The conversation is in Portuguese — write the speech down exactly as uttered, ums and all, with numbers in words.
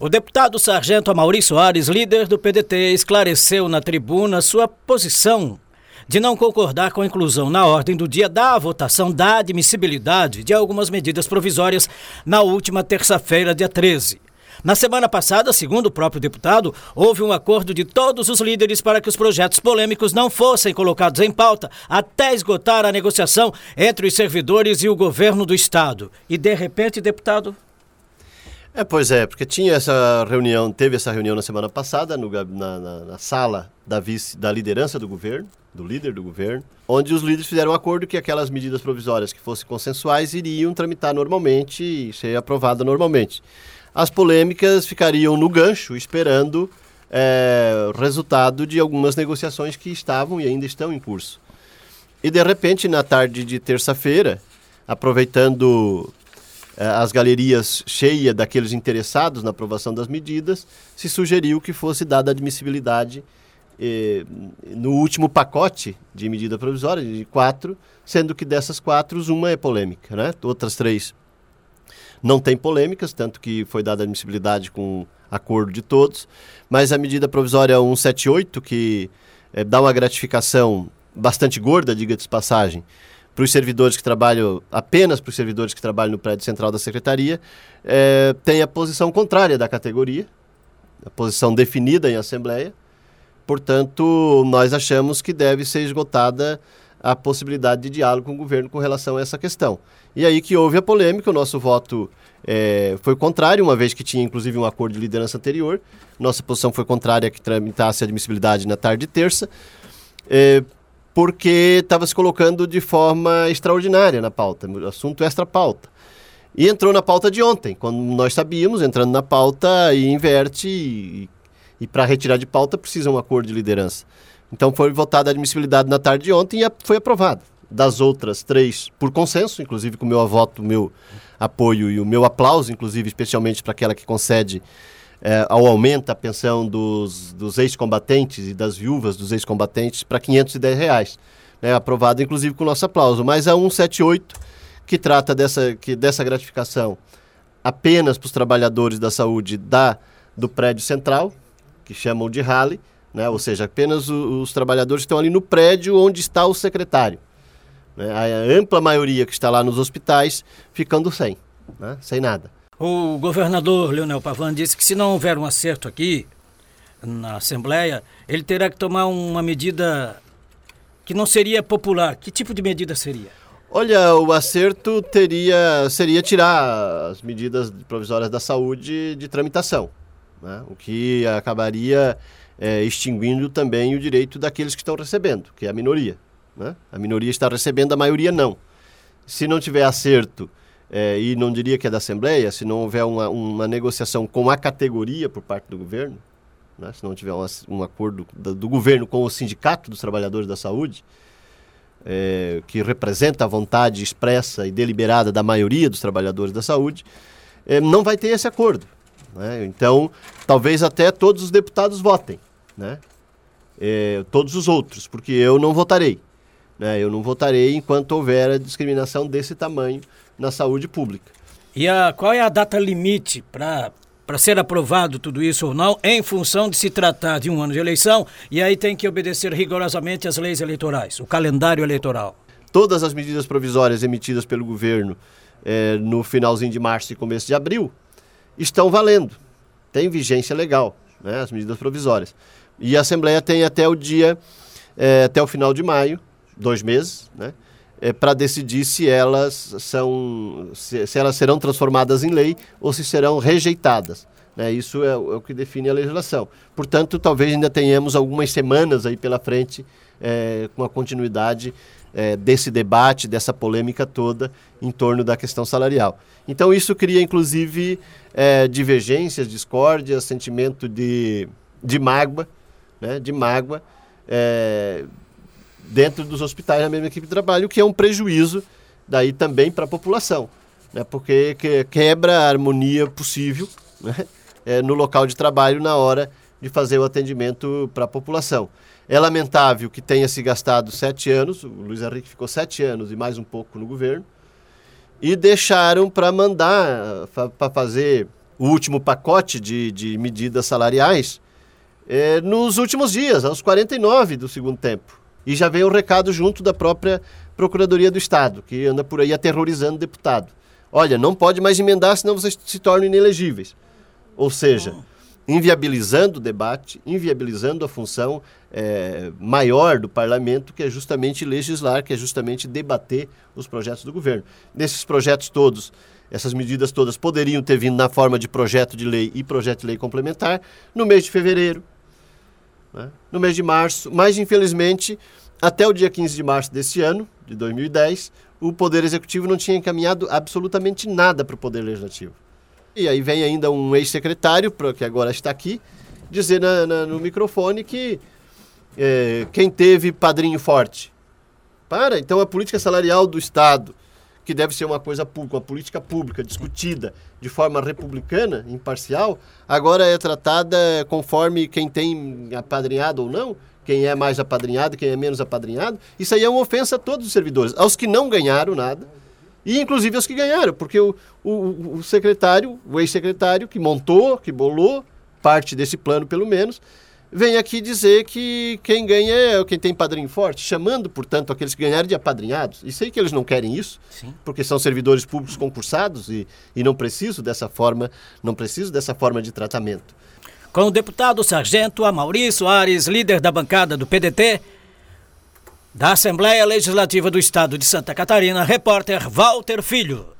O deputado Sargento Amaury Soares, líder do P D T, esclareceu na tribuna sua posição de não concordar com a inclusão na ordem do dia da votação da admissibilidade de algumas medidas provisórias na última terça-feira, dia treze. Na semana passada, segundo o próprio deputado, houve um acordo de todos os líderes para que os projetos polêmicos não fossem colocados em pauta até esgotar a negociação entre os servidores e o governo do estado. E, de repente, deputado... É, pois é, porque tinha essa reunião, teve essa reunião na semana passada no, na, na, na sala da, vice, da liderança do governo, do líder do governo, onde os líderes fizeram um acordo que aquelas medidas provisórias que fossem consensuais iriam tramitar normalmente e ser aprovadas normalmente. As polêmicas ficariam no gancho, esperando é, o resultado de algumas negociações que estavam e ainda estão em curso. E, de repente, na tarde de terça-feira, aproveitando... as galerias cheias daqueles interessados na aprovação das medidas, se sugeriu que fosse dada admissibilidade eh, no último pacote de medida provisória, de quatro, sendo que dessas quatro, uma é polêmica, né? Outras três não tem polêmicas, tanto que foi dada admissibilidade com acordo de todos, mas a medida provisória cento e setenta e oito, que eh, dá uma gratificação bastante gorda, diga-se de passagem, para os servidores que trabalham, apenas para os servidores que trabalham no prédio central da Secretaria, é, tem a posição contrária da categoria, a posição definida em Assembleia. Portanto, nós achamos que deve ser esgotada a possibilidade de diálogo com o governo com relação a essa questão. E aí que houve a polêmica, o nosso voto é, foi contrário, uma vez que tinha inclusive um acordo de liderança anterior. Nossa posição foi contrária a que tramitasse a admissibilidade na tarde de terça. É, porque estava se colocando de forma extraordinária na pauta, assunto extra-pauta. E entrou na pauta de ontem, quando nós sabíamos, entrando na pauta e inverte, e, e para retirar de pauta precisa um acordo de liderança. Então foi votada a admissibilidade na tarde de ontem e a, foi aprovada. Das outras três, por consenso, inclusive com o meu voto, o meu apoio e o meu aplauso, inclusive especialmente para aquela que concede É, ao aumento a pensão dos, dos ex-combatentes e das viúvas dos ex-combatentes para quinhentos e dez reais, né, aprovado inclusive com o nosso aplauso, mas a cento e setenta e oito, que trata dessa, que, dessa gratificação apenas para os trabalhadores da saúde da, do prédio central, que chamam de Halley, né, ou seja, apenas o, os trabalhadores que estão ali no prédio onde está o secretário, né, a ampla maioria que está lá nos hospitais ficando sem, né, sem nada. O governador Leonel Pavão disse que se não houver um acerto aqui na Assembleia, ele terá que tomar uma medida que não seria popular. Que tipo de medida seria? Olha, o acerto teria, seria tirar as medidas provisórias da saúde de tramitação, né? O que acabaria é, extinguindo também o direito daqueles que estão recebendo, que é a minoria, né? A minoria está recebendo, a maioria não. Se não tiver acerto, É, e não diria que é da Assembleia, se não houver uma, uma negociação com a categoria por parte do governo, né, se não tiver um, um acordo do, do governo com o Sindicato dos Trabalhadores da Saúde, é, que representa a vontade expressa e deliberada da maioria dos trabalhadores da saúde, é, não vai ter esse acordo, né? Então, talvez até todos os deputados votem, né? É, todos os outros, porque eu não votarei. Né? Eu não votarei enquanto houver a discriminação desse tamanho na saúde pública. E a, qual é a data limite para para ser aprovado tudo isso ou não, em função de se tratar de um ano de eleição, e aí tem que obedecer rigorosamente às leis eleitorais, o calendário eleitoral? Todas as medidas provisórias emitidas pelo governo eh, no finalzinho de março e começo de abril estão valendo, tem vigência legal, né, as medidas provisórias. E a Assembleia tem até o dia, eh, até o final de maio, dois meses, né, É, para decidir se elas são, se, se elas serão transformadas em lei ou se serão rejeitadas. Né? Isso é, é o que define a legislação. Portanto, talvez ainda tenhamos algumas semanas aí pela frente é, com a continuidade é, desse debate, dessa polêmica toda em torno da questão salarial. Então, isso cria, inclusive, é, divergências, discórdias, sentimento de, de mágoa, né? de mágoa, é, dentro dos hospitais, na mesma equipe de trabalho, o que é um prejuízo daí também para a população, né? Porque que, quebra a harmonia possível, né? é, no local de trabalho na hora de fazer o atendimento para a população. É lamentável que tenha se gastado sete anos, o Luiz Henrique ficou sete anos e mais um pouco no governo, e deixaram para mandar, para fazer o último pacote de, de medidas salariais é, nos últimos dias, aos quarenta e nove do segundo tempo. E já veio o recado junto da própria Procuradoria do Estado, que anda por aí aterrorizando o deputado. Olha, não pode mais emendar, senão vocês se tornam inelegíveis. Ou seja, inviabilizando o debate, inviabilizando a função é, maior do parlamento, que é justamente legislar, que é justamente debater os projetos do governo. Nesses projetos todos, essas medidas todas poderiam ter vindo na forma de projeto de lei e projeto de lei complementar no mês de fevereiro, né? No mês de março, mas infelizmente, até o dia quinze de março desse ano, de dois mil e dez, o Poder Executivo não tinha encaminhado absolutamente nada para o Poder Legislativo. E aí vem ainda um ex-secretário, que agora está aqui, dizer na, na, no microfone que é, quem teve padrinho forte. Para, então a política salarial do Estado, que deve ser uma coisa pública, uma política pública discutida de forma republicana, imparcial, agora é tratada conforme quem tem apadrinhado ou não, quem é mais apadrinhado, quem é menos apadrinhado. Isso aí é uma ofensa a todos os servidores, aos que não ganharam nada, e inclusive aos que ganharam, porque o, o, o secretário, o ex-secretário que montou, que bolou parte desse plano pelo menos, vem aqui dizer que quem ganha é quem tem padrinho forte, chamando, portanto, aqueles que ganharam de apadrinhados. E sei que eles não querem isso, Sim. porque são servidores públicos concursados e, e não preciso dessa forma, não preciso dessa forma de tratamento. Com o deputado Sargento Amaury Soares, líder da bancada do P D T, da Assembleia Legislativa do Estado de Santa Catarina, repórter Walter Filho.